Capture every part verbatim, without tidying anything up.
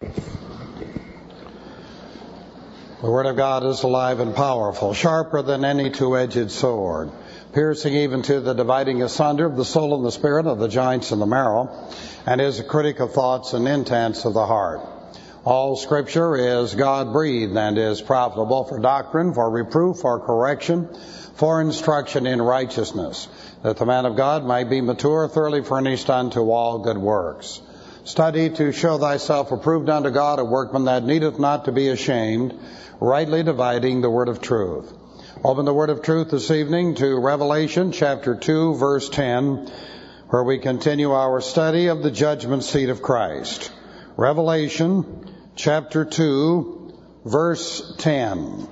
The Word of God is alive and powerful, sharper than any two-edged sword, piercing even to the dividing asunder of the soul and the spirit, of the joints and the marrow, and is a critic of thoughts and intents of the heart. All Scripture is God-breathed and is profitable for doctrine, for reproof, for correction, for instruction in righteousness, that the man of God might be mature, thoroughly furnished unto all good works. Study to show thyself approved unto God, a workman that needeth not to be ashamed, rightly dividing the word of truth. Open the word of truth this evening to Revelation chapter two, verse ten, where we continue our study of the judgment seat of Christ. Revelation chapter two, verse ten.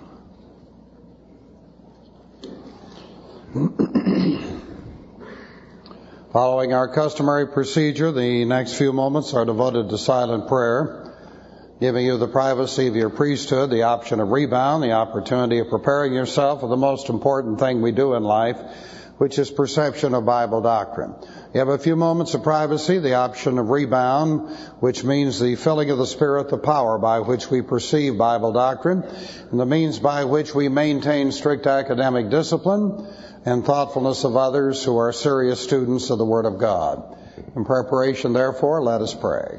Following our customary procedure, the next few moments are devoted to silent prayer, giving you the privacy of your priesthood, the option of rebound, the opportunity of preparing yourself for the most important thing we do in life, which is perception of Bible doctrine. You have a few moments of privacy, the option of rebound, which means the filling of the Spirit, the power by which we perceive Bible doctrine, and the means by which we maintain strict academic discipline and thoughtfulness of others who are serious students of the Word of God. In preparation, therefore, let us pray.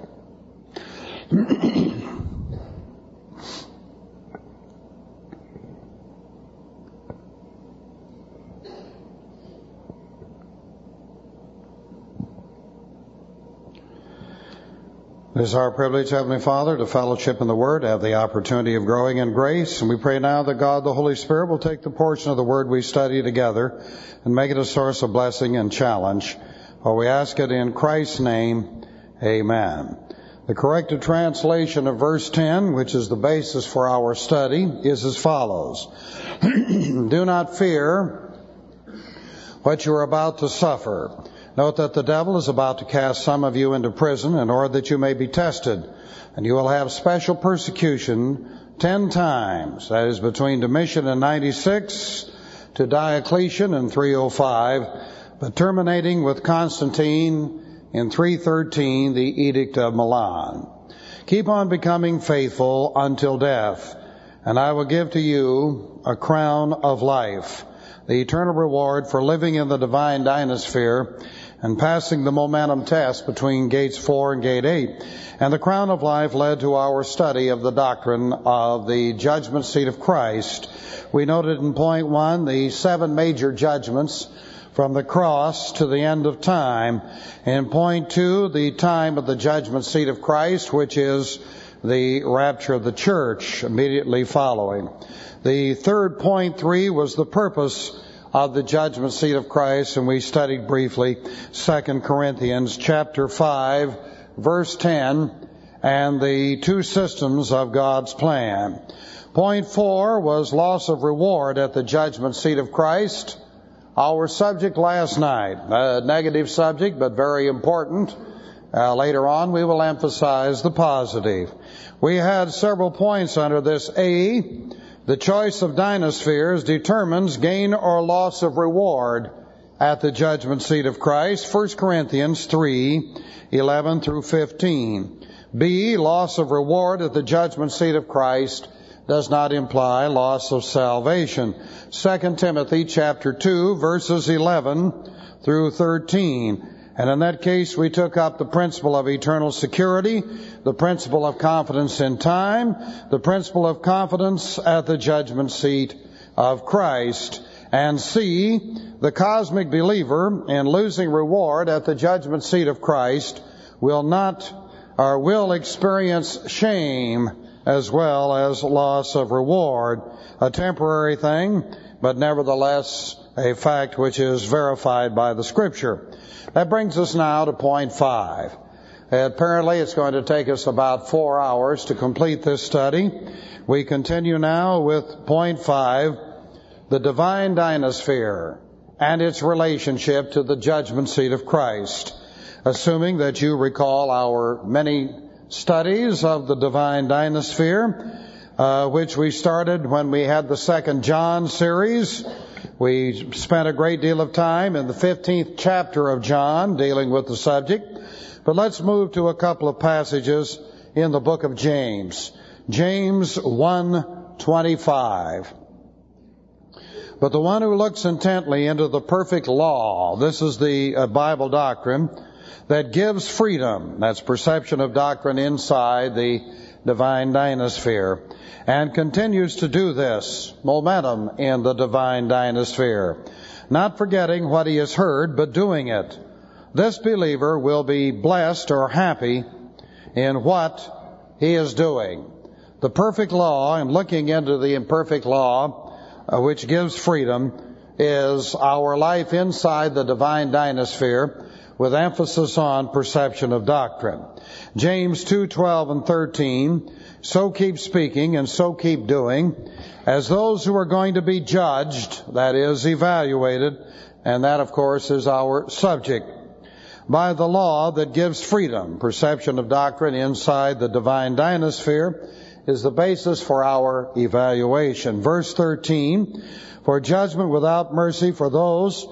It is our privilege, Heavenly Father, to fellowship in the Word, have the opportunity of growing in grace, and we pray now that God the Holy Spirit will take the portion of the Word we study together and make it a source of blessing and challenge. For we ask it in Christ's name, amen. The corrected translation of verse ten, which is the basis for our study, is as follows. Do not fear what you are about to suffer. Note that the devil is about to cast some of you into prison in order that you may be tested, and you will have special persecution ten times, that is between Domitian in ninety-six to Diocletian in three oh five, but terminating with Constantine in three thirteen, the Edict of Milan. Keep on becoming faithful until death, and I will give to you a crown of life, the eternal reward for living in the divine dynasphere and passing the momentum test between gates four and gate eight. And the crown of life led to our study of the doctrine of the judgment seat of Christ. We noted in point one the seven major judgments from the cross to the end of time. In point two, the time of the judgment seat of Christ, which is the rapture of the church immediately following. The third point three was the purpose of the judgment seat of Christ, and we studied briefly Second Corinthians chapter five, verse ten, and the two systems of God's plan. Point four was loss of reward at the judgment seat of Christ. Our subject last night, a negative subject, but very important. Uh, later on, we will emphasize the positive. We had several points under this. A, the choice of dynaspheres determines gain or loss of reward at the judgment seat of Christ. First Corinthians three, eleven through fifteen. B, loss of reward at the judgment seat of Christ does not imply loss of salvation. Second Timothy chapter two, verses eleven through thirteen. And in that case, we took up the principle of eternal security, the principle of confidence in time, the principle of confidence at the judgment seat of Christ. And C, the cosmic believer in losing reward at the judgment seat of Christ will not or will experience shame as well as loss of reward, a temporary thing, but nevertheless a fact which is verified by the Scripture. That brings us now to point five. Apparently it's going to take us about four hours to complete this study. We continue now with point five, the divine dynasphere and its relationship to the judgment seat of Christ. Assuming that you recall our many studies of the divine dynasphere, uh, which we started when we had the Second John series. We spent a great deal of time in the fifteenth chapter of John dealing with the subject. But let's move to a couple of passages in the book of James. James one twenty-five. But the one who looks intently into the perfect law, this is the uh, Bible doctrine, that gives freedom, that's perception of doctrine inside the divine dynasphere, and continues to do this, momentum in the divine dynasphere, not forgetting what he has heard, but doing it. This believer will be blessed or happy in what he is doing. The perfect law, and looking into the imperfect law, uh, which gives freedom, is our life inside the divine dynasphere, with emphasis on perception of doctrine. James two twelve and thirteen, so keep speaking and so keep doing, as those who are going to be judged, that is, evaluated, and that, of course, is our subject, by the law that gives freedom. Perception of doctrine inside the divine dynasphere is the basis for our evaluation. Verse thirteen, for judgment without mercy for those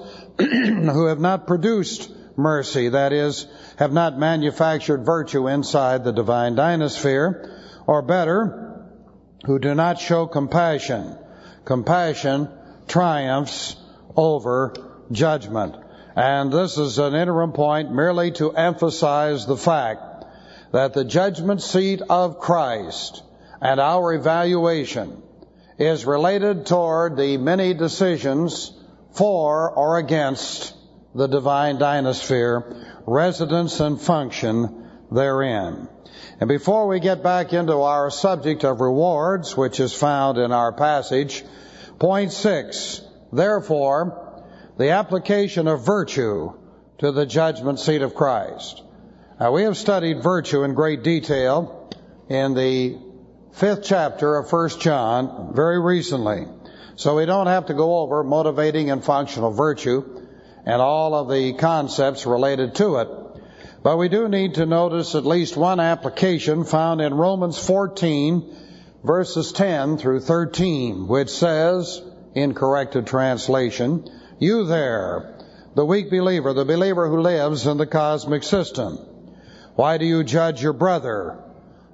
who have not produced mercy, that is, have not manufactured virtue inside the divine dynasphere, or better, who do not show compassion. Compassion triumphs over judgment. And this is an interim point merely to emphasize the fact that the judgment seat of Christ and our evaluation is related toward the many decisions for or against the divine dynasphere, residence and function therein. And before we get back into our subject of rewards, which is found in our passage, point six, therefore, the application of virtue to the judgment seat of Christ. Now, we have studied virtue in great detail in the fifth chapter of First John very recently, so we don't have to go over motivating and functional virtue and all of the concepts related to it. But we do need to notice at least one application found in Romans fourteen, verses ten through thirteen, which says, in corrected translation, you there, the weak believer, the believer who lives in the cosmic system, why do you judge your brother?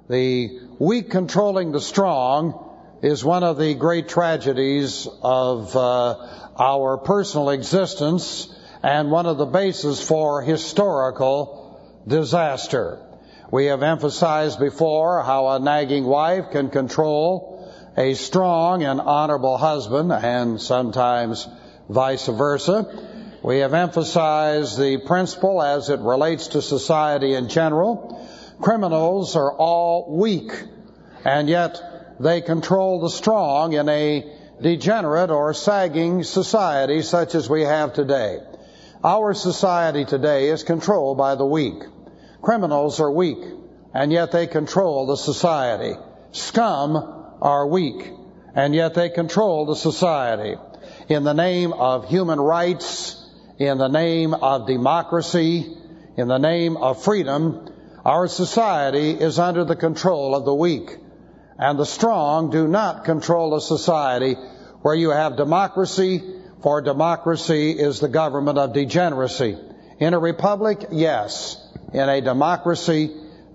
The weak controlling the strong is one of the great tragedies of uh, our personal existence, and one of the bases for historical disaster. We have emphasized before how a nagging wife can control a strong and honorable husband, and sometimes vice versa. We have emphasized the principle as it relates to society in general. Criminals are all weak, and yet they control the strong in a degenerate or sagging society such as we have today. Our society today is controlled by the weak. Criminals are weak, and yet they control the society. Scum are weak, and yet they control the society. In the name of human rights, in the name of democracy, in the name of freedom, our society is under the control of the weak. And the strong do not control a society where you have democracy, for democracy is the government of degeneracy. In a republic, yes. In a democracy,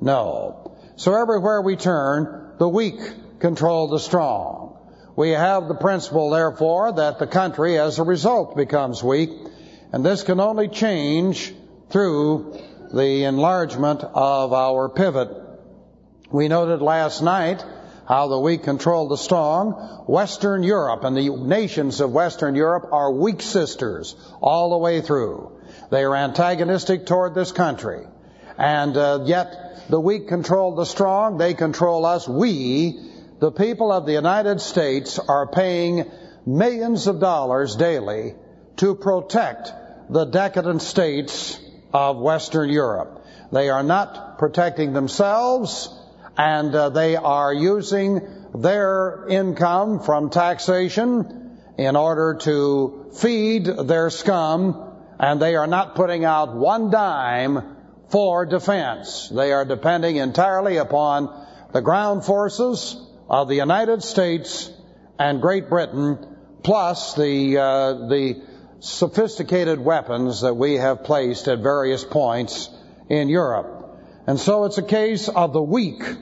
no. So everywhere we turn, the weak control the strong. We have the principle, therefore, that the country, as a result, becomes weak, and this can only change through the enlargement of our pivot. We noted last night how the weak control the strong. Western Europe and the nations of Western Europe are weak sisters all the way through. They are antagonistic toward this country. And uh, yet the weak control the strong. They control us. We, the people of the United States, are paying millions of dollars daily to protect the decadent states of Western Europe. They are not protecting themselves, and uh, they are using their income from taxation in order to feed their scum, and they are not putting out one dime for defense. They are depending entirely upon the ground forces of the United States and Great Britain, plus the uh, the sophisticated weapons that we have placed at various points in Europe. And so it's a case of the weak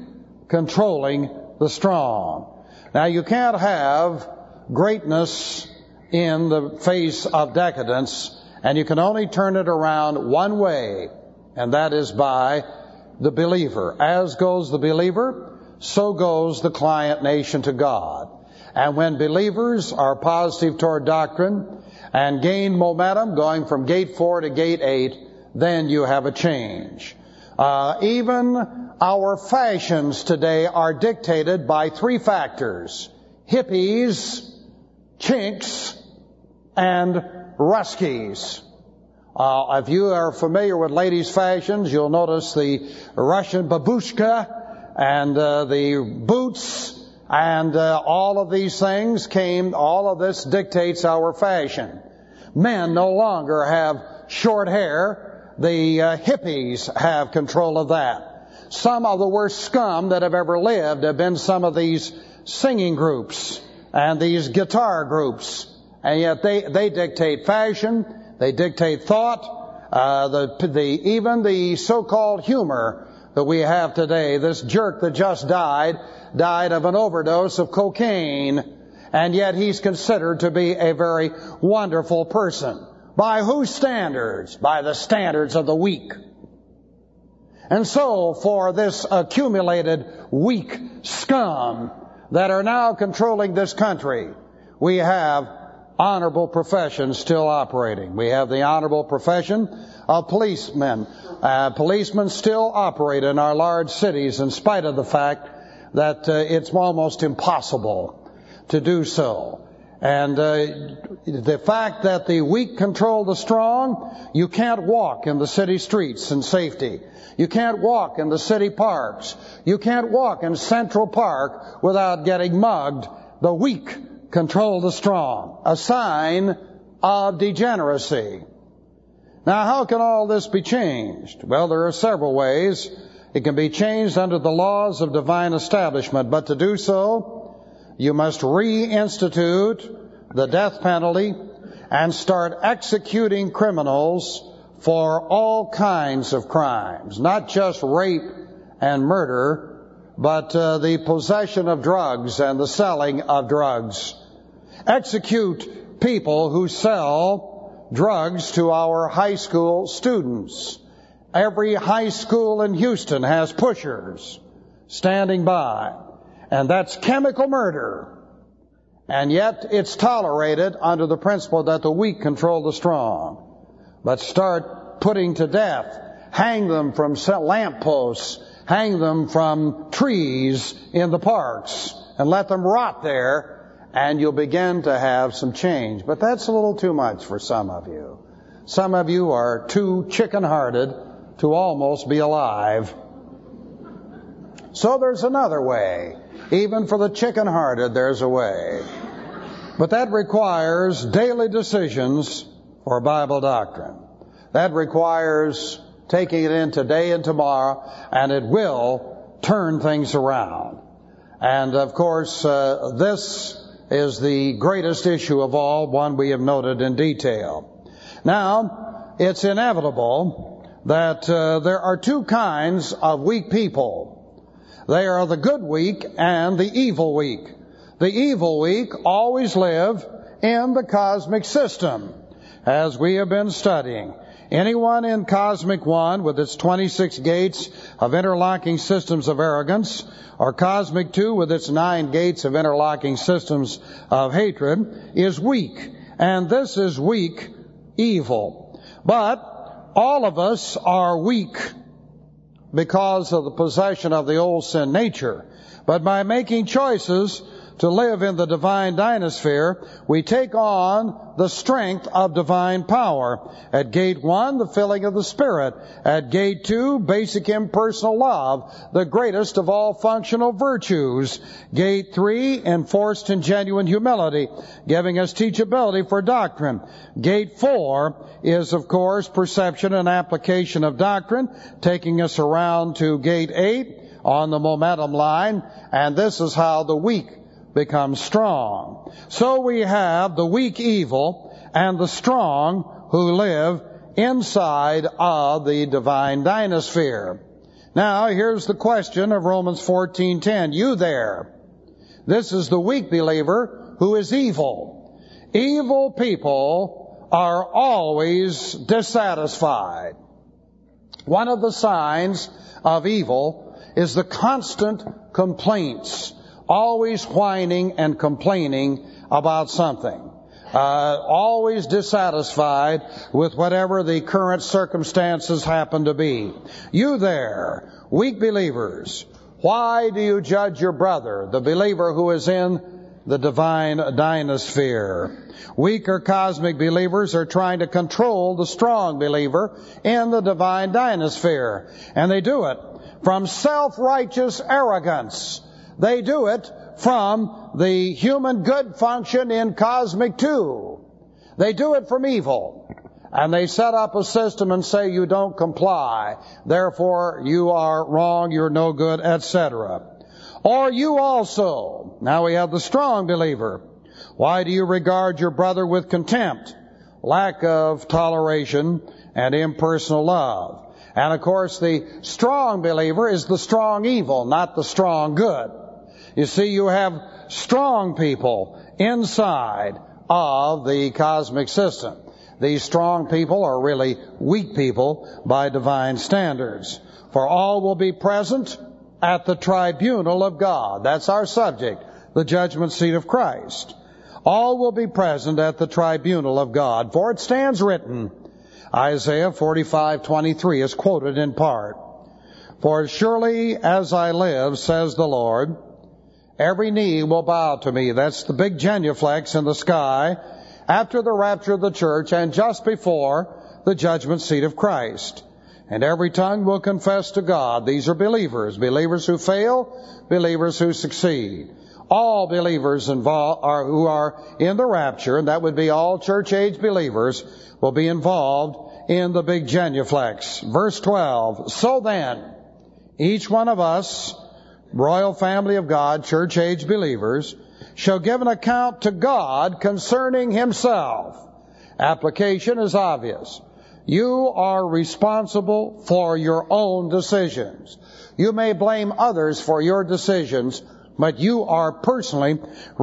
controlling the strong. Now, you can't have greatness in the face of decadence, and you can only turn it around one way, and that is by the believer. As goes the believer, so goes the client nation to God. And when believers are positive toward doctrine and gain momentum going from gate four to gate eight, then you have a change. Uh, even our fashions today are dictated by three factors: hippies, chinks, and Ruskies. Uh, if you are familiar with ladies' fashions, you'll notice the Russian babushka and uh, the boots and uh, all of these things came, all of this dictates our fashion. Men no longer have short hair. The uh, hippies have control of that. Some of the worst scum that have ever lived have been some of these singing groups and these guitar groups. And yet they, they dictate fashion, they dictate thought, uh, the, the, even the so-called humor that we have today. This jerk that just died, died of an overdose of cocaine, and yet he's considered to be a very wonderful person. By whose standards? By the standards of the weak. And so, for this accumulated weak scum that are now controlling this country, we have honorable professions still operating. We have the honorable profession of policemen. Uh, policemen still operate in our large cities in spite of the fact that uh, it's almost impossible to do so. And uh, the fact that the weak control the strong, you can't walk in the city streets in safety. You can't walk in the city parks. You can't walk in Central Park without getting mugged. The weak control the strong, a sign of degeneracy. Now, how can all this be changed? Well, there are several ways. It can be changed under the laws of divine establishment, but to do so, you must reinstitute the death penalty and start executing criminals for all kinds of crimes, not just rape and murder, but uh, the possession of drugs and the selling of drugs. Execute people who sell drugs to our high school students. Every high school in Houston has pushers standing by, and that's chemical murder. And yet it's tolerated under the principle that the weak control the strong. But start putting to death, hang them from lampposts, hang them from trees in the parks, and let them rot there, and you'll begin to have some change. But that's a little too much for some of you. Some of you are too chicken-hearted to almost be alive. So there's another way. Even for the chicken-hearted, there's a way. But that requires daily decisions for Bible doctrine. That requires taking it in today and tomorrow, and it will turn things around. And of course, uh, this is the greatest issue of all, one we have noted in detail. Now, it's inevitable that uh, there are two kinds of weak people. They are the good weak and the evil weak. The evil weak always live in the cosmic system, as we have been studying. Anyone in Cosmic One, with its twenty-six gates of interlocking systems of arrogance, or Cosmic Two, with its nine gates of interlocking systems of hatred, is weak. And this is weak evil. But all of us are weak because of the possession of the old sin nature. But by making choices to live in the divine dynasphere, we take on the strength of divine power. At gate one, the filling of the Spirit. At gate two, basic impersonal love, the greatest of all functional virtues. Gate three, enforced and genuine humility, giving us teachability for doctrine. Gate four is, of course, perception and application of doctrine, taking us around to gate eight on the momentum line, and this is how the weak become strong. So we have the weak evil and the strong who live inside of the divine dynasphere. Now, here's the question of Romans fourteen ten. You there. This is the weak believer who is evil. Evil people are always dissatisfied. One of the signs of evil is the constant complaints, always whining and complaining about something. Uh, always dissatisfied with whatever the current circumstances happen to be. You there, weak believers, why do you judge your brother, the believer who is in the divine dynasphere? Weak or cosmic believers are trying to control the strong believer in the divine dynasphere. And they do it from self-righteous arrogance. They do it from the human good function in cosmic two. They do it from evil. And they set up a system and say you don't comply, therefore you are wrong, you're no good, et cetera. Or you also, now we have the strong believer. Why do you regard your brother with contempt, lack of toleration, and impersonal love? And of course the strong believer is the strong evil, not the strong good. You see, you have strong people inside of the cosmic system. These strong people are really weak people by divine standards. For all will be present at the tribunal of God. That's our subject, the judgment seat of Christ. All will be present at the tribunal of God. For it stands written, Isaiah forty-five twenty-three is quoted in part. For as surely as I live, says the Lord, every knee will bow to me. That's the big genuflex in the sky after the rapture of the church and just before the judgment seat of Christ. And every tongue will confess to God. These are believers. Believers who fail, believers who succeed. All believers involved are, who are in the rapture, and that would be all church-age believers, will be involved in the big genuflex. Verse twelve, so then, each one of us, royal family of God, church-age believers, shall give an account to God concerning himself. Application is obvious. You are responsible for your own decisions. You may blame others for your decisions, but you are personally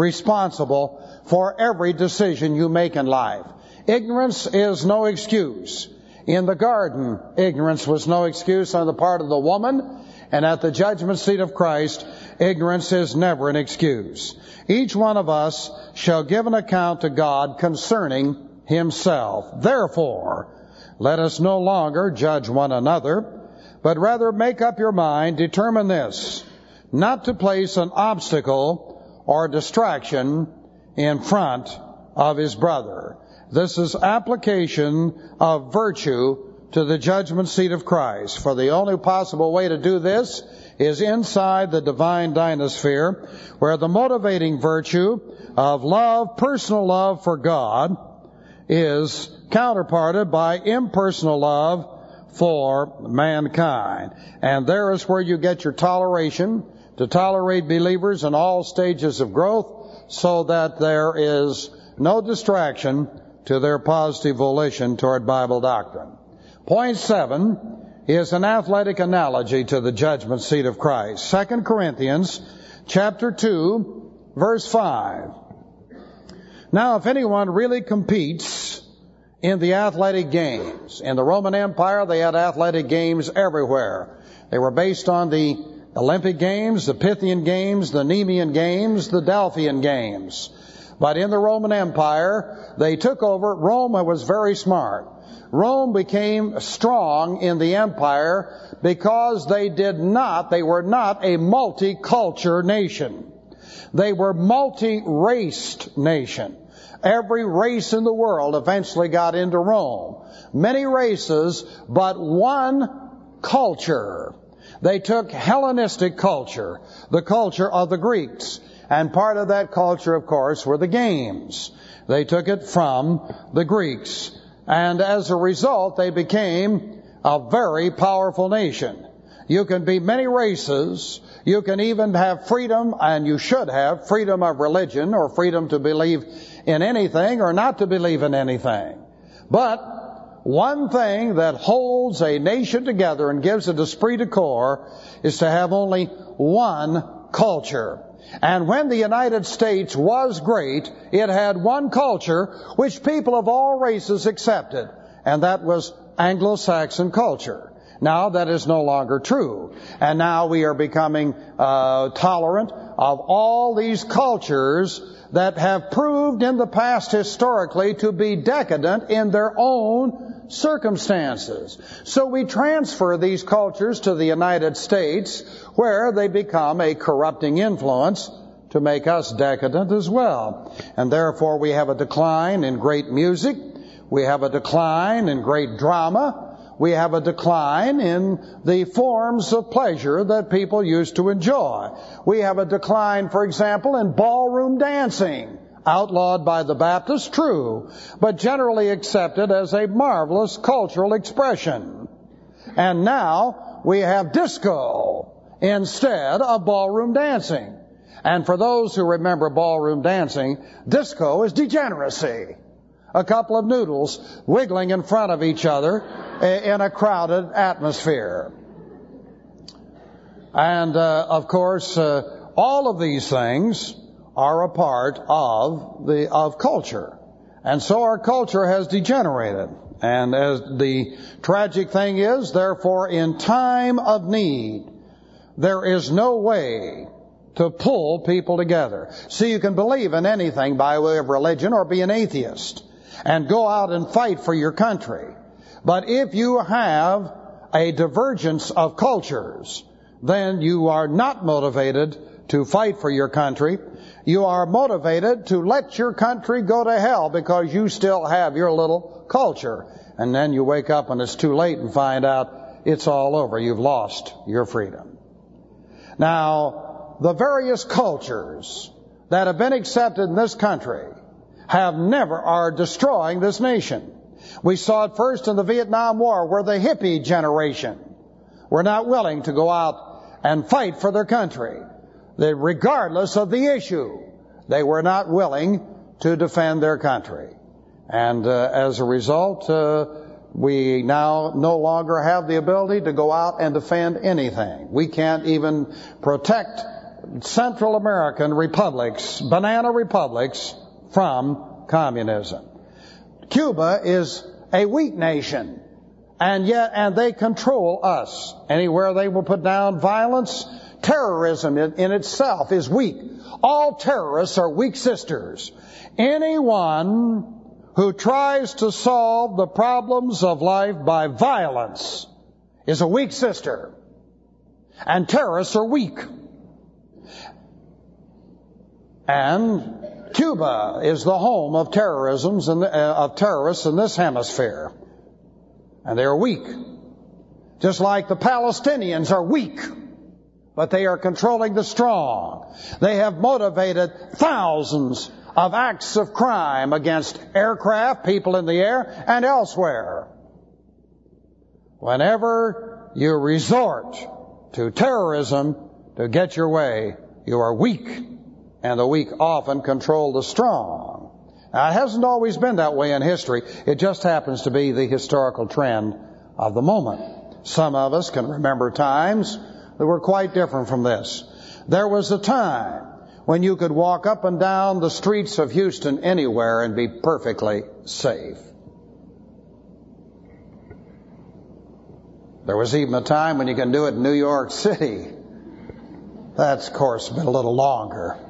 responsible for every decision you make in life. Ignorance is no excuse. In the garden, ignorance was no excuse on the part of the woman, and at the judgment seat of Christ, ignorance is never an excuse. Each one of us shall give an account to God concerning himself. Therefore, let us no longer judge one another, but rather make up your mind, determine this, not to place an obstacle or distraction in front of his brother. This is application of virtue to the judgment seat of Christ. For the only possible way to do this is inside the divine dynasphere, where the motivating virtue of love, personal love for God, is counterparted by impersonal love for mankind. And there is where you get your toleration, to tolerate believers in all stages of growth, so that there is no distraction to their positive volition toward Bible doctrine. Point seven is an athletic analogy to the judgment seat of Christ. Second Corinthians chapter two, verse five. Now, if anyone really competes in the athletic games, in the Roman Empire they had athletic games everywhere. They were based on the Olympic Games, the Pythian Games, the Nemean Games, the Delphian Games. But in the Roman Empire, they took over. Rome was very smart. Rome became strong in the empire because they did not, they were not a multicultural nation. They were multi-raced nation. Every race in the world eventually got into Rome. Many races, but one culture. They took Hellenistic culture, the culture of the Greeks. And part of that culture, of course, were the games. They took it from the Greeks. And as a result, they became a very powerful nation. You can be many races. You can even have freedom, and you should have freedom of religion or freedom to believe in anything or not to believe in anything. But one thing that holds a nation together and gives it esprit de corps is to have only one culture. And when the United States was great, it had one culture which people of all races accepted, and that was Anglo-Saxon culture. Now that is no longer true. And now we are becoming uh, tolerant of all these cultures that have proved in the past historically to be decadent in their own circumstances. So we transfer these cultures to the United States, where they become a corrupting influence to make us decadent as well. And therefore we have a decline in great music. We have a decline in great drama. We have a decline in the forms of pleasure that people used to enjoy. We have a decline, for example, in ballroom dancing, outlawed by the Baptists, true, but generally accepted as a marvelous cultural expression. And now we have disco instead of ballroom dancing. And for those who remember ballroom dancing, disco is degeneracy. A couple of noodles wiggling in front of each other in a crowded atmosphere. And, uh, of course, uh, all of these things are a part of the of culture. And so our culture has degenerated. And as the tragic thing is, therefore, in time of need, there is no way to pull people together. See, you can believe in anything by way of religion or be an atheist and go out and fight for your country. But if you have a divergence of cultures, then you are not motivated to fight for your country. You are motivated to let your country go to hell because you still have your little culture. And then you wake up when it's too late and find out it's all over. You've lost your freedom. Now, the various cultures that have been accepted in this country have never are destroying this nation. We saw it first in the Vietnam War, where the hippie generation were not willing to go out and fight for their country. They, regardless of the issue, they were not willing to defend their country. And uh, as a result, uh, we now no longer have the ability to go out and defend anything. We can't even protect Central American republics, banana republics, from communism. Cuba is a weak nation, and yet, and they control us. Anywhere they will put down violence, terrorism in, in itself is weak. All terrorists are weak sisters. Anyone who tries to solve the problems of life by violence is a weak sister. And terrorists are weak. And Cuba is the home of terrorisms and uh, of terrorists in this hemisphere, and they are weak. Just like the Palestinians are weak, but they are controlling the strong. They have motivated thousands of acts of crime against aircraft, people in the air, and elsewhere. Whenever you resort to terrorism to get your way, you are weak. And the weak often control the strong. Now, it hasn't always been that way in history. It just happens to be the historical trend of the moment. Some of us can remember times that were quite different from this. There was a time when you could walk up and down the streets of Houston anywhere and be perfectly safe. There was even a time when you can do it in New York City. That's, of course, been a little longer.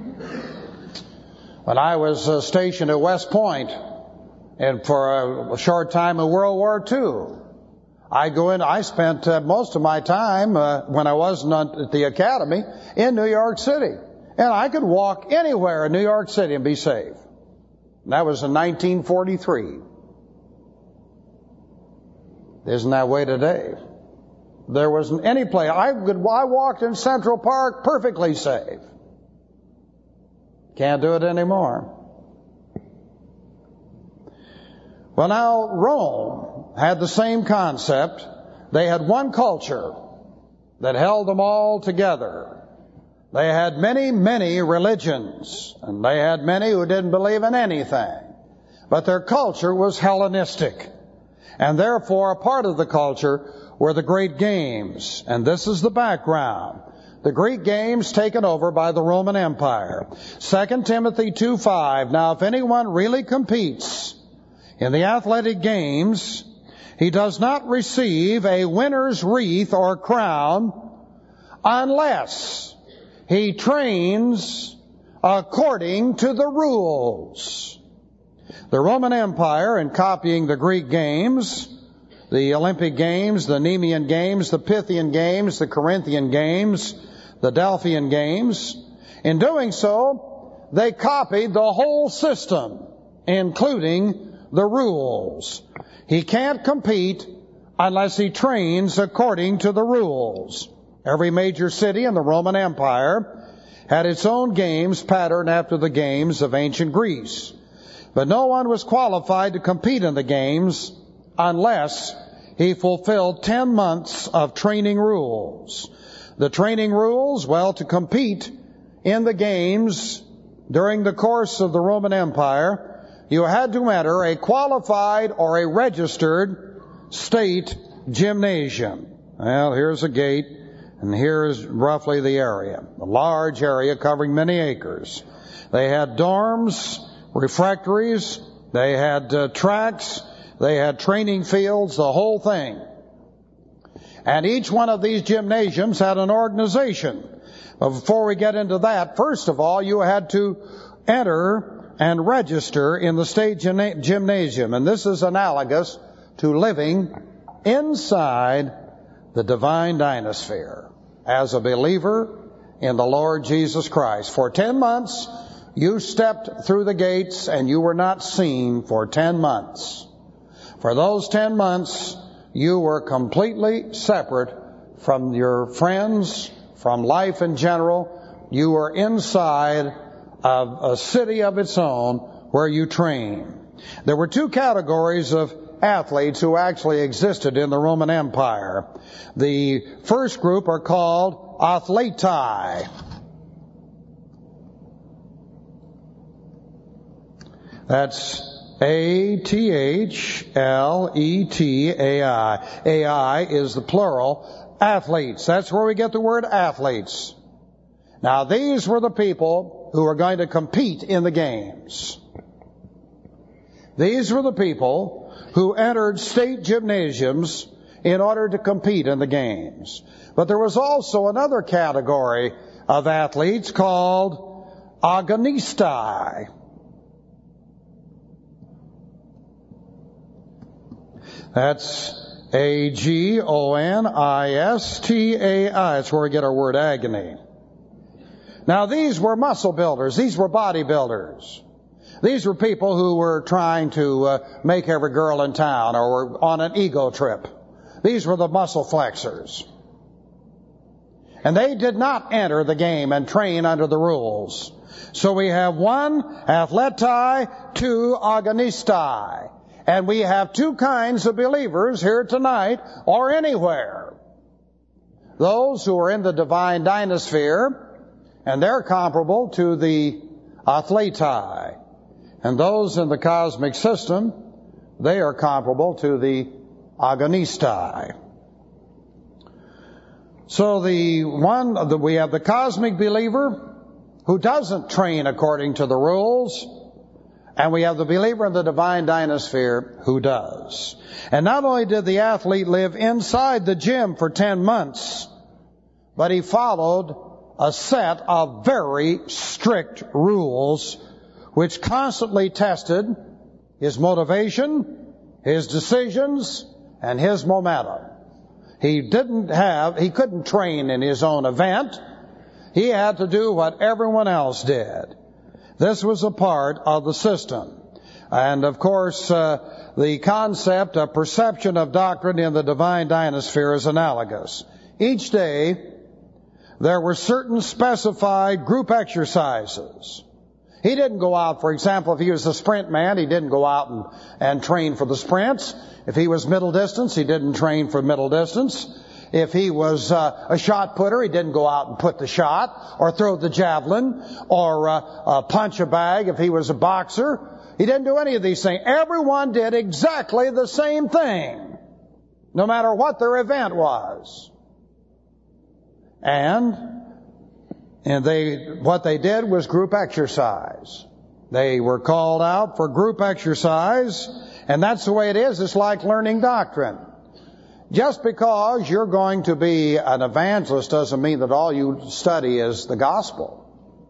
When I was uh, stationed at West Point, and for a, a short time in World War Two, I go in. I spent uh, most of my time uh, when I wasn't at the academy in New York City, and I could walk anywhere in New York City and be safe. And that was in nineteen forty-three. Isn't that way today? There wasn't any place. I could. I walked in Central Park perfectly safe. Can't do it anymore. Well, now, Rome had the same concept. They had one culture that held them all together. They had many, many religions, and they had many who didn't believe in anything. But their culture was Hellenistic. And therefore, a part of the culture were the great games. And this is the background. The Greek games taken over by the Roman Empire. Second Timothy two five. Now, if anyone really competes in the athletic games, he does not receive a winner's wreath or crown unless he trains according to the rules. The Roman Empire, in copying the Greek games, the Olympic Games, the Nemean Games, the Pythian Games, the Corinthian Games, the Delphian Games, in doing so, they copied the whole system, including the rules. He can't compete unless he trains according to the rules. Every major city in the Roman Empire had its own games patterned after the games of ancient Greece. But no one was qualified to compete in the games unless he fulfilled ten months of training rules. The training rules, well, to compete in the games during the course of the Roman Empire, you had to enter a qualified or a registered state gymnasium. Well, here's a gate, and here's roughly the area. A large area covering many acres. They had dorms, refectories, they had uh, tracks, they had training fields, the whole thing. And each one of these gymnasiums had an organization. But before we get into that, first of all, you had to enter and register in the state gymnasium. And this is analogous to living inside the divine dynasphere as a believer in the Lord Jesus Christ. For ten months, you stepped through the gates and you were not seen for ten months. For those ten months, you were completely separate from your friends, from life in general. You were inside of a city of its own where you train. There were two categories of athletes who actually existed in the Roman Empire. The first group are called athleti. That's A T H L E T A I. A I is the plural. Athletes. That's where we get the word athletes. Now, these were the people who were going to compete in the games. These were the people who entered state gymnasiums in order to compete in the games. But there was also another category of athletes called agonistai. That's A G O N I S T A I. That's where we get our word agony. Now, these were muscle builders. These were bodybuilders. These were people who were trying to uh, make every girl in town or were on an ego trip. These were the muscle flexors. And they did not enter the game and train under the rules. So we have one, athleti, two, agonistai. And we have two kinds of believers here tonight or anywhere. Those who are in the divine dynasphere, and they're comparable to the athleti. And those in the cosmic system, they are comparable to the agonistai. So the one, the, we have the cosmic believer who doesn't train according to the rules, and we have the believer in the divine dynasphere who does. And not only did the athlete live inside the gym for ten months, but he followed a set of very strict rules which constantly tested his motivation, his decisions, and his momentum. He didn't have, he couldn't train in his own event. He had to do what everyone else did. This was a part of the system. And of course, uh, the concept of perception of doctrine in the divine dynasphere is analogous. Each day, there were certain specified group exercises. He didn't go out, for example, if he was a sprint man, he didn't go out and, and train for the sprints. If he was middle distance, he didn't train for middle distance. If he was uh, a shot putter, he didn't go out and put the shot or throw the javelin or uh, uh, punch a bag. If he was a boxer, He didn't do any of these things. Everyone did exactly the same thing, no matter what their event was. And, and they, what they did was group exercise. They were called out for group exercise, and that's the way it is. It's like learning doctrine. Just because you're going to be an evangelist doesn't mean that all you study is the gospel.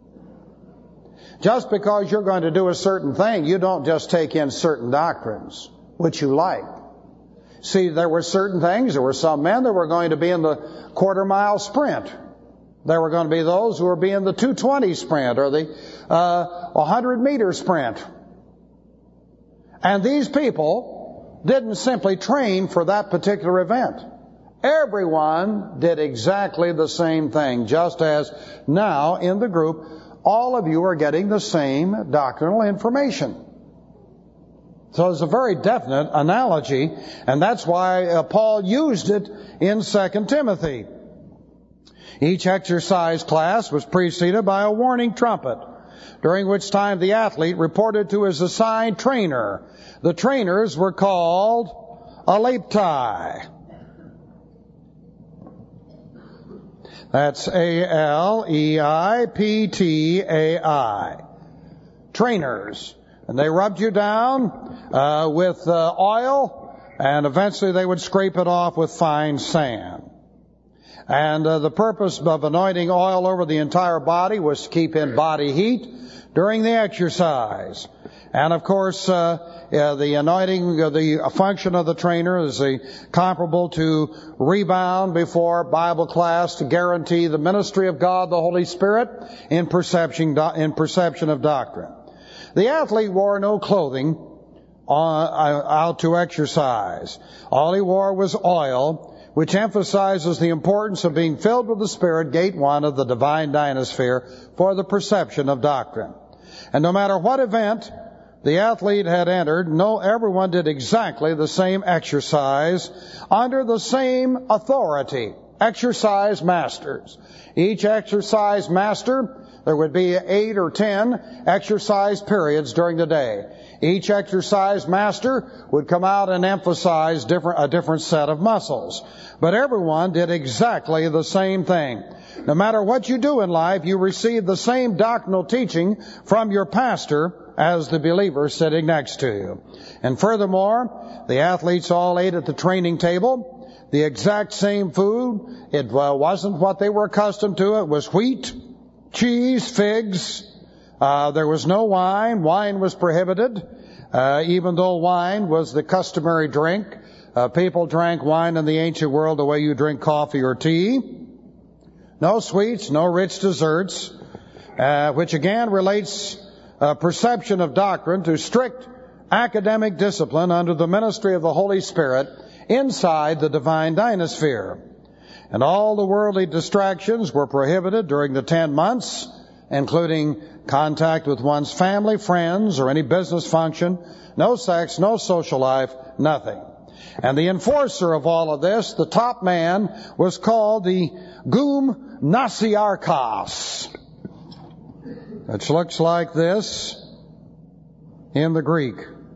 Just because you're going to do a certain thing, you don't just take in certain doctrines, which you like. See, there were certain things, there were some men that were going to be in the quarter mile sprint. There were going to be those who were be in the two twenty sprint or the uh, one hundred meter sprint. And these people didn't simply train for that particular event. Everyone did exactly the same thing, just as now in the group, all of you are getting the same doctrinal information. So it's a very definite analogy, and that's why uh, Paul used it in Second Timothy. Each exercise class was preceded by a warning trumpet, during which time the athlete reported to his assigned trainer. The trainers were called aleptai. That's A L E I P T A I. Trainers. And they rubbed you down uh, with uh, oil, and eventually they would scrape it off with fine sand. And uh, the purpose of anointing oil over the entire body was to keep in body heat during the exercise. And of course, uh, uh, the anointing, uh, the function of the trainer is a, comparable to rebound before Bible class to guarantee the ministry of God, the Holy Spirit, in perception, in perception of doctrine. The athlete wore no clothing on, uh, out to exercise. All he wore was oil, which emphasizes the importance of being filled with the Spirit, gate one of the divine dynasphere, for the perception of doctrine. And no matter what event the athlete had entered, no, everyone did exactly the same exercise under the same authority. Exercise masters. Each exercise master, there would be eight or ten exercise periods during the day. Each exercise master would come out and emphasize different, a different set of muscles. But everyone did exactly the same thing. No matter what you do in life, you receive the same doctrinal teaching from your pastor as the believer sitting next to you. And furthermore, the athletes all ate at the training table, the exact same food. It uh, wasn't what they were accustomed to. It was wheat, cheese, figs. Uh, there was no wine. Wine was prohibited, uh, even though wine was the customary drink. Uh, people drank wine in the ancient world the way you drink coffee or tea. No sweets, no rich desserts, uh, which again relates uh, perception of doctrine to strict academic discipline under the ministry of the Holy Spirit inside the divine dynasphere. And all the worldly distractions were prohibited during the ten months, including contact with one's family, friends, or any business function. No sex, no social life, nothing. And the enforcer of all of this, the top man, was called the Gum Nasiarchos, which looks like this in the Greek.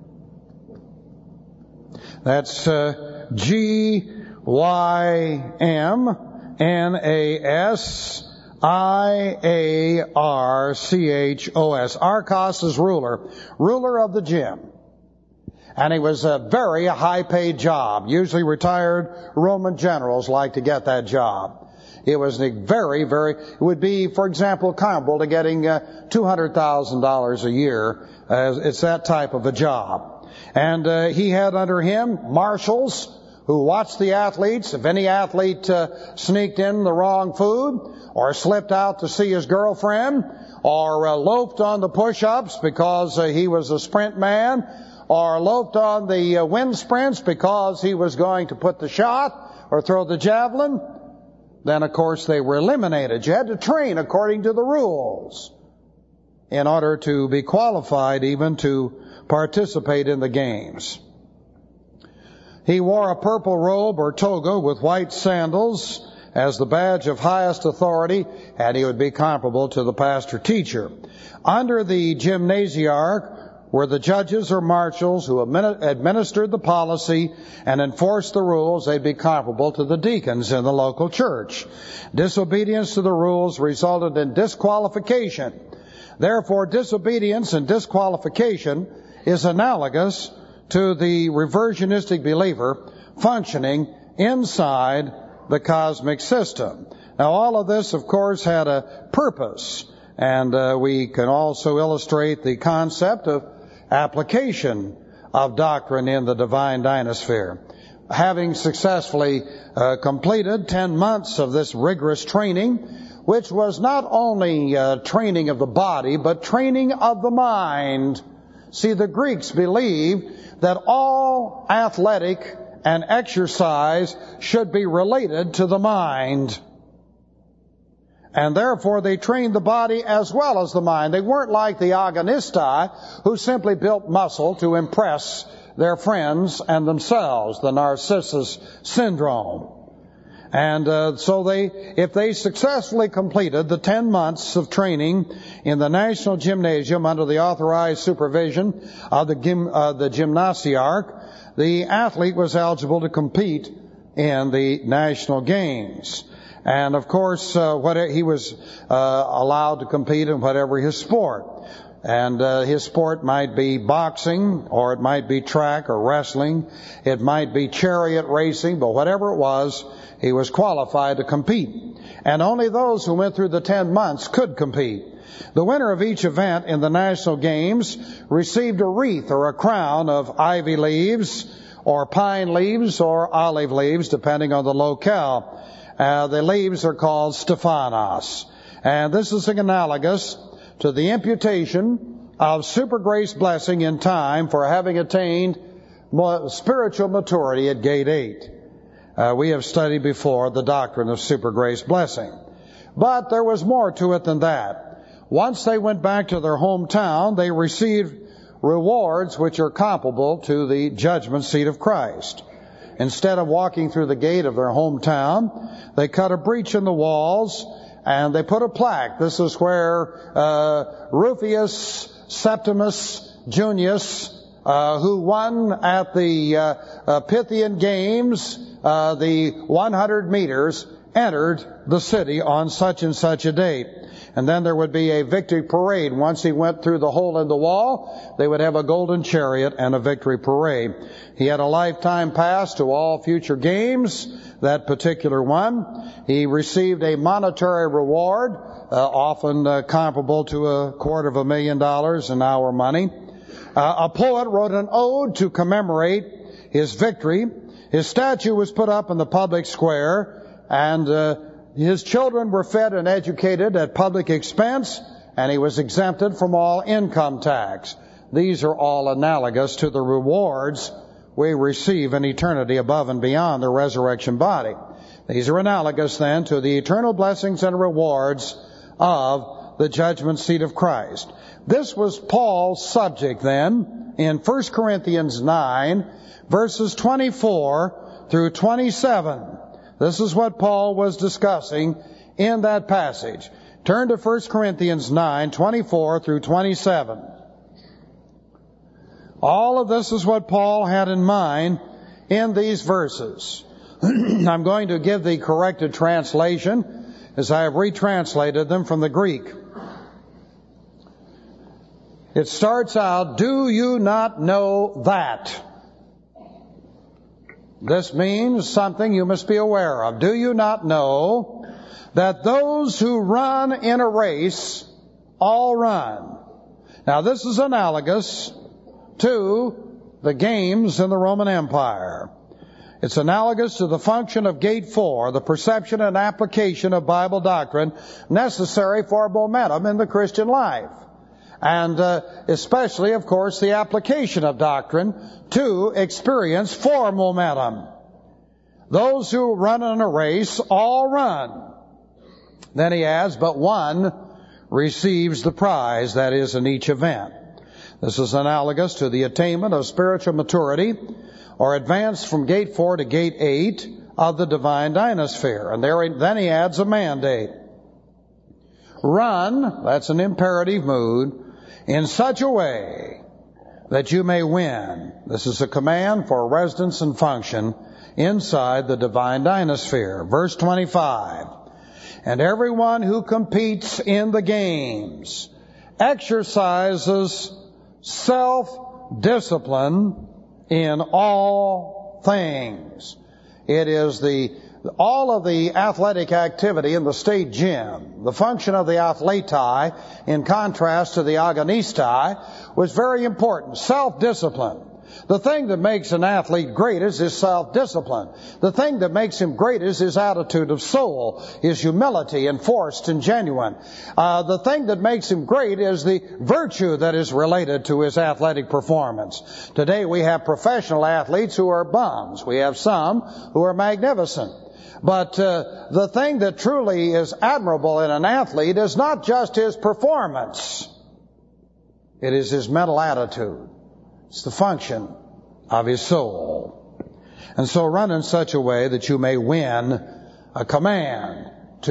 That's uh, G Y M N A S I A R C H O S. Archos is ruler, ruler of the gym. And it was a very high-paid job. Usually retired Roman generals like to get that job. It was a very, very, it would be, for example, comparable to getting uh, two hundred thousand dollars a year. Uh, it's that type of a job. And uh, he had under him marshals who watched the athletes. If any athlete uh, sneaked in the wrong food, or slipped out to see his girlfriend, or uh, loafed on the push-ups because uh, he was a sprint man, or loafed on the uh, wind sprints because he was going to put the shot or throw the javelin, then of course they were eliminated. You had to train according to the rules in order to be qualified even to participate in the games. He wore a purple robe or toga with white sandals as the badge of highest authority, and he would be comparable to the pastor-teacher. Under the gymnasiarch were the judges or marshals who administered the policy and enforced the rules. They'd be comparable to the deacons in the local church. Disobedience to the rules resulted in disqualification. Therefore, disobedience and disqualification is analogous to the reversionistic believer functioning inside the cosmic system. Now, all of this, of course, had a purpose, and uh, we can also illustrate the concept of application of doctrine in the divine dynasphere. Having successfully uh, completed ten months of this rigorous training, which was not only uh, training of the body, but training of the mind. See, the Greeks believed that all athletic and exercise should be related to the mind. And therefore they trained the body as well as the mind. They weren't like the agonistai, who simply built muscle to impress their friends and themselves, the Narcissus syndrome. And uh, so they, if they successfully completed the ten months of training in the National Gymnasium under the authorized supervision of the, gym, uh, the gymnasiarch, the athlete was eligible to compete in the national games. And of course, uh, what he was uh, allowed to compete in whatever his sport. And uh, his sport might be boxing, or it might be track or wrestling. It might be chariot racing, but whatever it was, he was qualified to compete. And only those who went through the ten months could compete. The winner of each event in the national games received a wreath or a crown of ivy leaves, or pine leaves, or olive leaves, depending on the locale. Uh, the leaves are called Stephanos. And this is analogous to the imputation of super grace blessing in time for having attained spiritual maturity at gate eight. Uh, we have studied before the doctrine of super grace blessing. But there was more to it than that. Once they went back to their hometown, they received rewards which are comparable to the judgment seat of Christ. Instead of walking through the gate of their hometown, they cut a breach in the walls and they put a plaque. This is where uh, Rufius Septimus Junius, uh, who won at the uh, uh, Pythian Games, uh, the one hundred meters, entered the city on such and such a date. And then there would be a victory parade. Once he went through the hole in the wall, they would have a golden chariot and a victory parade. He had a lifetime pass to all future games, that particular one. He received a monetary reward, uh, often uh, comparable to a quarter of a million dollars in our money. Uh, a poet wrote an ode to commemorate his victory. His statue was put up in the public square, and uh, his children were fed and educated at public expense, and he was exempted from all income tax. These are all analogous to the rewards we receive in eternity above and beyond the resurrection body. These are analogous then to the eternal blessings and rewards of the judgment seat of Christ. This was Paul's subject then in First Corinthians nine, verses twenty-four through twenty-seven. This is what Paul was discussing in that passage. Turn to First Corinthians nine, twenty-four through twenty-seven. All of this is what Paul had in mind in these verses. I'm going to give the corrected translation as I have retranslated them from the Greek. It starts out, "Do you not know that?" This means something you must be aware of. Do you not know that those who run in a race all run? Now this is analogous to the games in the Roman Empire. It's analogous to the function of Gate four, the perception and application of Bible doctrine necessary for momentum in the Christian life. And uh, especially, of course, the application of doctrine to experience for momentum. Those who run in a race all run. Then he adds, but one receives the prize, that is, in each event. This is analogous to the attainment of spiritual maturity or advance from gate four to gate eight of the divine dynasphere. And there, then he adds a mandate. Run, that's an imperative mood, in such a way that you may win. This is a command for residence and function inside the divine dynasphere. Verse twenty-five, and everyone who competes in the games exercises self-discipline in all things. It is the all of the athletic activity in the state gym. The function of the athletai, in contrast to the agonistai, was very important. Self-discipline. The thing that makes an athlete great is his self-discipline. The thing that makes him great is his attitude of soul, his humility, enforced and genuine. Uh, the thing that makes him great is the virtue that is related to his athletic performance. Today we have professional athletes who are bums. We have some who are magnificent. But uh, the thing that truly is admirable in an athlete is not just his performance. It is his mental attitude. It's the function of his soul. And so run in such a way that you may win a command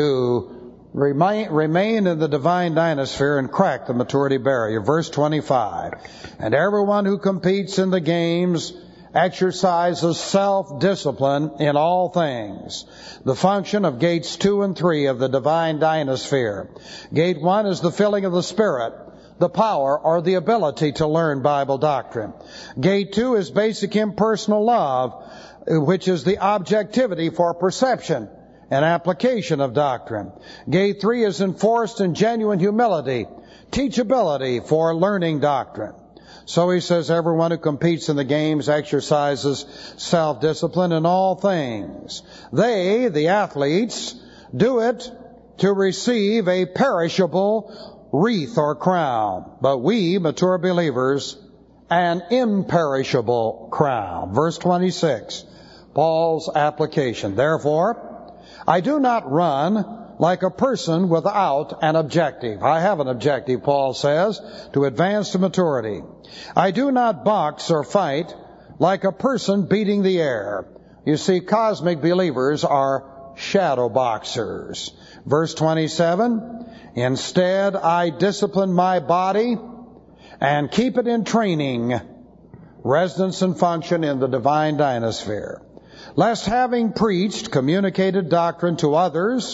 to remain, remain in the divine dynasphere and crack the maturity barrier. Verse twenty-five, and everyone who competes in the games exercises self-discipline in all things. The function of gates two and three of the divine dynasphere. Gate one is the filling of the Spirit, the power or the ability to learn Bible doctrine. Gate two is basic impersonal love, which is the objectivity for perception and application of doctrine. Gate three is enforced and genuine humility, teachability for learning doctrine. So he says everyone who competes in the games exercises self-discipline in all things. They, the athletes, do it to receive a perishable wreath or crown. But we, mature believers, an imperishable crown. Verse twenty-six, Paul's application. Therefore, I do not run like a person without an objective. I have an objective, Paul says, to advance to maturity. I do not box or fight like a person beating the air. You see, cosmic believers are shadow boxers. Verse twenty-seven, instead I discipline my body and keep it in training, residence and function in the divine dynasphere, lest having preached, communicated doctrine to others,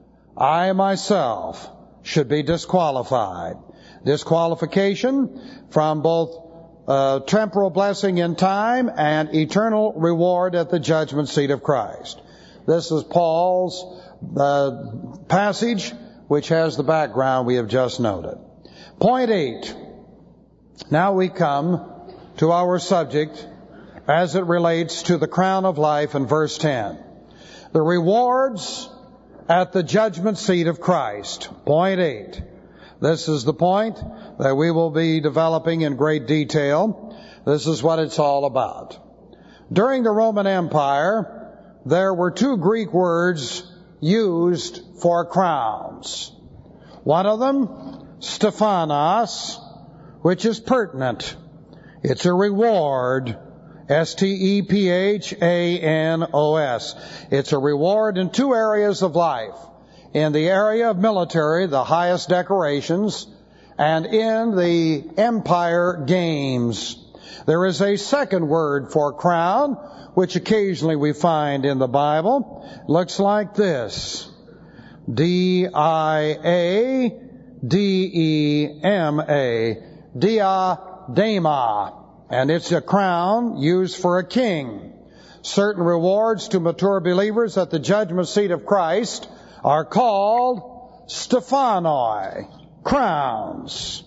I myself should be disqualified. Disqualification from both uh, temporal blessing in time and eternal reward at the judgment seat of Christ. This is Paul's uh, passage, which has the background we have just noted. Point eight. Now we come to our subject as it relates to the crown of life in verse ten. The rewards at the judgment seat of Christ. Point eight. This is the point that we will be developing in great detail. This is what it's all about. During the Roman Empire, there were two Greek words used for crowns. One of them, Stephanos, which is pertinent. It's a reward. S T E P H A N O S. It's a reward in two areas of life. In the area of military, the highest decorations, and in the empire games. There is a second word for crown, which occasionally we find in the Bible. It looks like this. D I A D E M A. Diadema. And it's a crown used for a king. Certain rewards to mature believers at the judgment seat of Christ are called Stephanoi, crowns.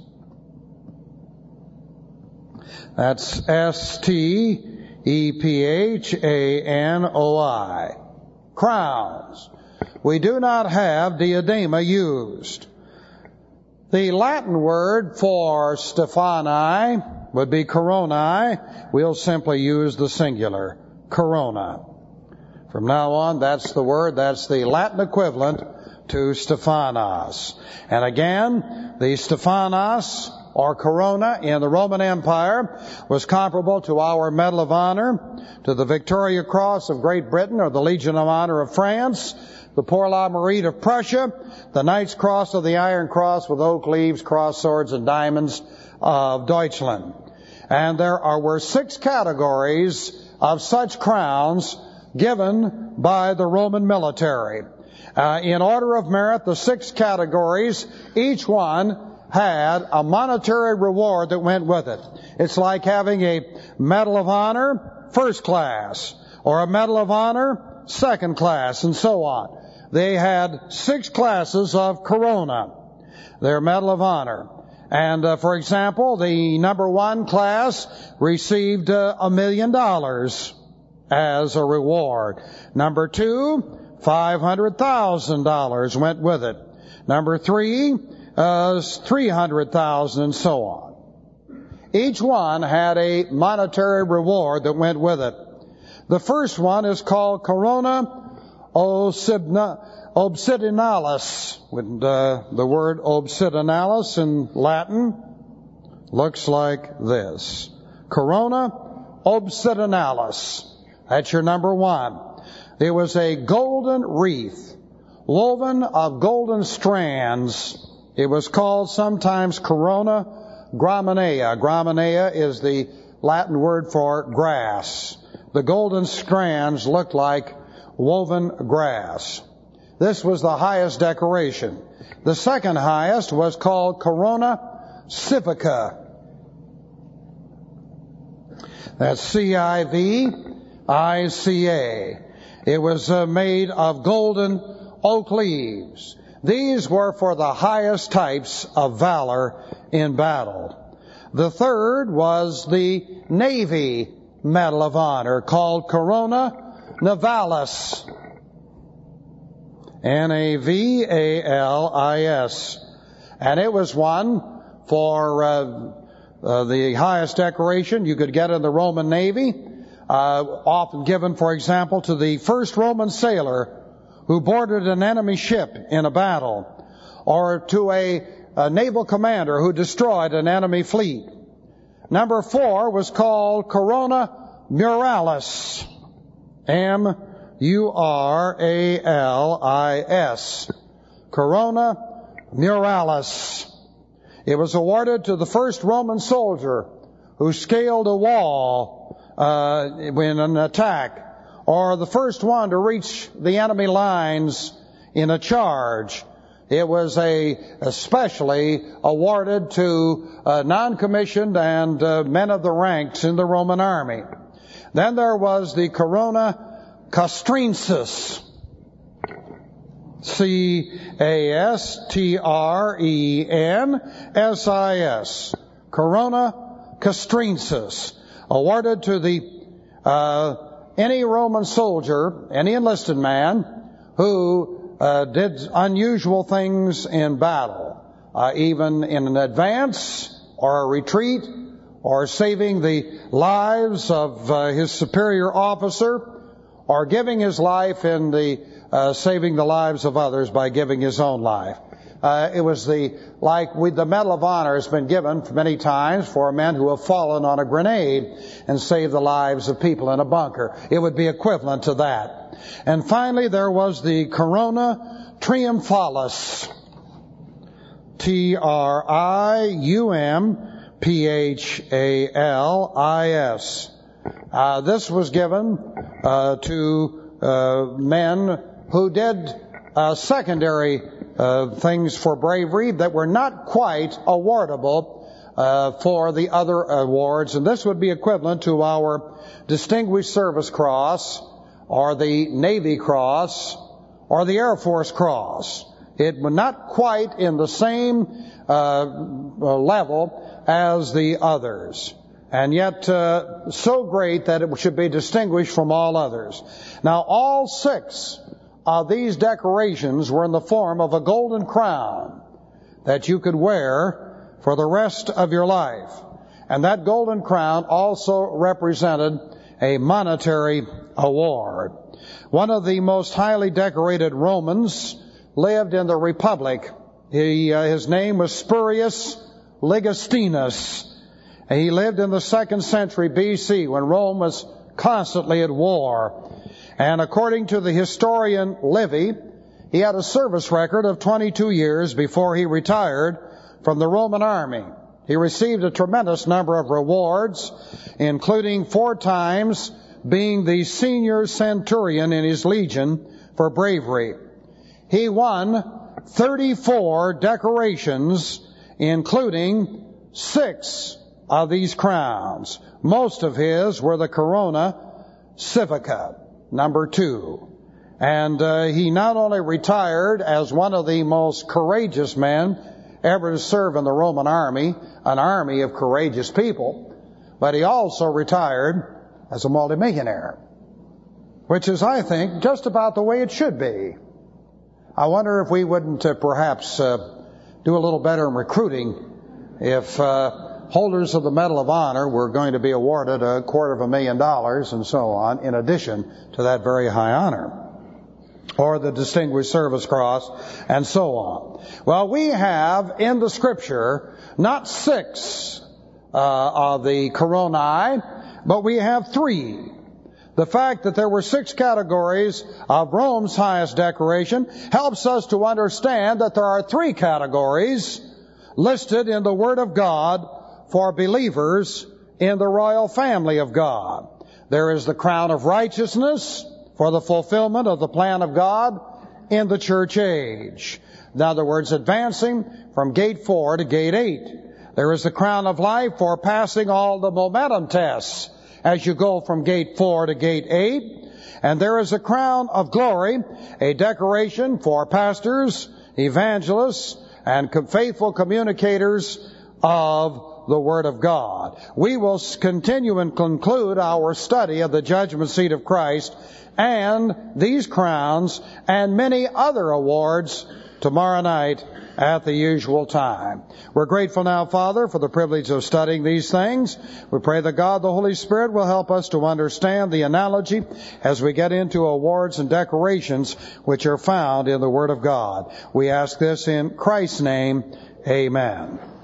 That's S T E P H A N O I, crowns. We do not have diadema used. The Latin word for Stephani would be coronae. We'll simply use the singular, corona. From now on, that's the word, that's the Latin equivalent to Stephanos. And again, the Stephanos, or corona, in the Roman Empire was comparable to our Medal of Honor, to the Victoria Cross of Great Britain, or the Legion of Honor of France, the Pour la Mérite of Prussia, the Knight's Cross of the Iron Cross with oak leaves, cross swords, and diamonds of Deutschland. And there are, were six categories of such crowns given by the Roman military. Uh, in order of merit, the six categories, each one had a monetary reward that went with it. It's like having a Medal of Honor, first class, or a Medal of Honor, second class, and so on. They had six classes of Corona, their Medal of Honor. And, uh, for example, the number one class received uh, a million dollars as a reward. Number two, five hundred thousand dollars went with it. Number three, uh, three hundred thousand dollars, and so on. Each one had a monetary reward that went with it. The first one is called Corona Obsidionalis. With, uh, the word obsidionalis in Latin looks like this. Corona Obsidionalis. That's your number one. It was a golden wreath, woven of golden strands. It was called sometimes Corona Graminea. Graminea is the Latin word for grass. The golden strands looked like woven grass. This was the highest decoration. The second highest was called Corona Civica. That's C I V I C A. It was uh, made of golden oak leaves. These were for the highest types of valor in battle. The third was the Navy Medal of Honor, called Corona Navalis. N A V A L I S. And it was one for uh, uh, the highest decoration you could get in the Roman Navy, uh, often given, for example, to the first Roman sailor who boarded an enemy ship in a battle, or to a, a naval commander who destroyed an enemy fleet. Number four was called Corona Muralis. M U R A L I S. Corona Muralis. It was awarded to the first Roman soldier who scaled a wall uh, in an attack, or the first one to reach the enemy lines in a charge. It was a especially awarded to uh, non-commissioned and uh, men of the ranks in the Roman army. Then there was the Corona Castrensis. C A S T R E N S I S. Corona Castrensis. Awarded to the uh, any Roman soldier, any enlisted man who uh, did unusual things in battle, uh, even in an advance or a retreat, or saving the lives of uh, his superior officer, or giving his life in the uh, saving the lives of others by giving his own life. Uh, it was the, like we, the Medal of Honor has been given many times for men who have fallen on a grenade and saved the lives of people in a bunker. It would be equivalent to that. And finally, there was the Corona Triumphalis. T R I U M P H A L I S. Uh, this was given uh, to uh, men who did uh, secondary uh, things for bravery that were not quite awardable uh, for the other awards. And this would be equivalent to our Distinguished Service Cross, or the Navy Cross, or the Air Force Cross. It was not quite in the same uh, level as the others, and yet uh, so great that it should be distinguished from all others. Now, all six of these decorations were in the form of a golden crown that you could wear for the rest of your life. And that golden crown also represented a monetary award. One of the most highly decorated Romans lived in the Republic. He, uh, his name was Spurius Ligastinus. He lived in the second century B C when Rome was constantly at war. And according to the historian Livy, he had a service record of twenty-two years before he retired from the Roman army. He received a tremendous number of rewards, including four times being the senior centurion in his legion for bravery. He won thirty-four decorations, including six of these crowns. Most of his were the Corona Civica, number two. And uh, he not only retired as one of the most courageous men ever to serve in the Roman army, an army of courageous people, but he also retired as a multimillionaire, which is, I think, just about the way it should be. I wonder if we wouldn't uh, perhaps uh, do a little better in recruiting if uh, holders of the Medal of Honor were going to be awarded a quarter of a million dollars and so on, in addition to that very high honor, or the Distinguished Service Cross, and so on. Well, we have in the Scripture not six uh, of the coronae, but we have three. The fact that there were six categories of Rome's highest decoration helps us to understand that there are three categories listed in the Word of God for believers in the royal family of God. There is the crown of righteousness for the fulfillment of the plan of God in the church age. In other words, advancing from gate four to gate eight. There is the crown of life for passing all the momentum tests as you go from gate four to gate eight. And there is a crown of glory, a decoration for pastors, evangelists, and faithful communicators of the Word of God. We will continue and conclude our study of the judgment seat of Christ and these crowns and many other awards tomorrow night at the usual time. We're grateful now, Father, for the privilege of studying these things. We pray that God, the Holy Spirit, will help us to understand the analogy as we get into awards and decorations which are found in the Word of God. We ask this in Christ's name. Amen.